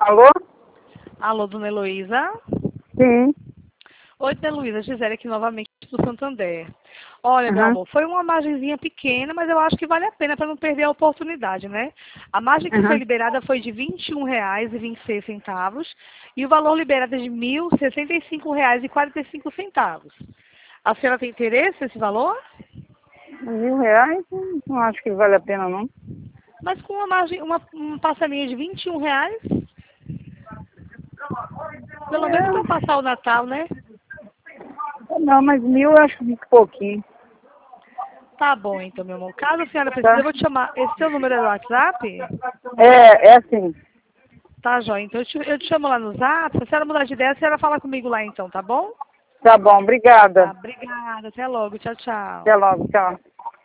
Alô? Alô, dona Heloísa? Sim. Oi, dona Heloísa, Gisele aqui novamente do Santander. Olha, meu Uhum. amor, foi uma margenzinha pequena, mas eu acho que vale a pena para não perder a oportunidade, né? A margem que foi Uhum. liberada foi de R$ 21,26 e o valor liberado é de R$ 1.065,45. A senhora tem interesse nesse valor? R$ 1.000? Não acho que vale a pena, não. Mas com uma margem, uma parcelinha de R$ 21, pelo menos para É. passar o Natal, né? Não, mas 1.000 eu acho muito pouquinho. Tá bom, então, meu amor. Caso a senhora precise, eu Tá? vou te chamar. Esse seu número é do WhatsApp? É assim. Tá, joia. Então eu te chamo lá no Zap. Se a senhora mudar de ideia, a senhora fala comigo lá então, tá bom? Tá bom, obrigada. Tá, obrigada. Até logo. Tchau, tchau. Até logo, tchau.